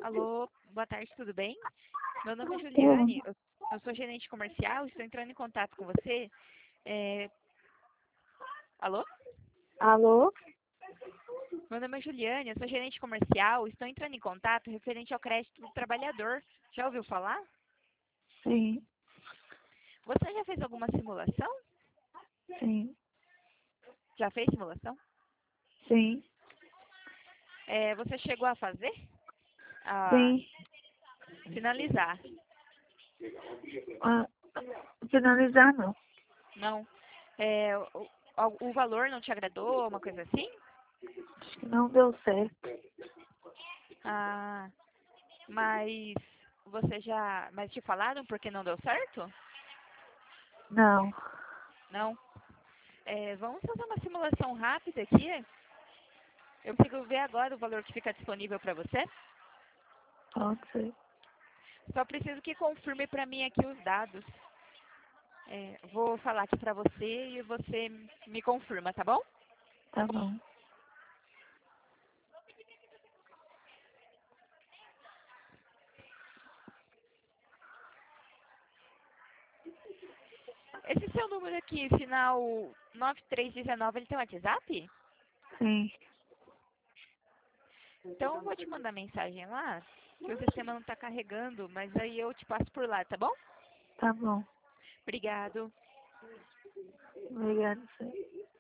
Alô, boa tarde, tudo bem? Meu nome é Oi. Juliane, eu sou gerente comercial, estou entrando em contato com você. É, Alô? Alô? Meu nome é Juliane, eu sou gerente comercial, estou entrando em contato referente ao crédito do trabalhador. Já ouviu falar? Sim, Você já fez alguma simulação? sim, Já fez simulação? sim, Você chegou a fazer? A sim. finalizar? Ah, finalizar não. Não? O valor não te agradou, uma coisa assim? Acho que não deu certo. Ah, mas mas te falaram porque não deu certo? Não. Não? Vamos fazer uma simulação rápida aqui. Eu consigo ver agora o valor que fica disponível para você. Pode ser. Só preciso que confirme para mim aqui os dados. Vou falar aqui para você e você me confirma, tá bom? Tá bom. Esse seu número aqui, final 9319, ele tem WhatsApp? Sim, Então eu vou te mandar mensagem lá, que o sistema não está carregando, mas aí eu te passo por lá, tá bom? tá bom. Obrigado. Obrigada, sim.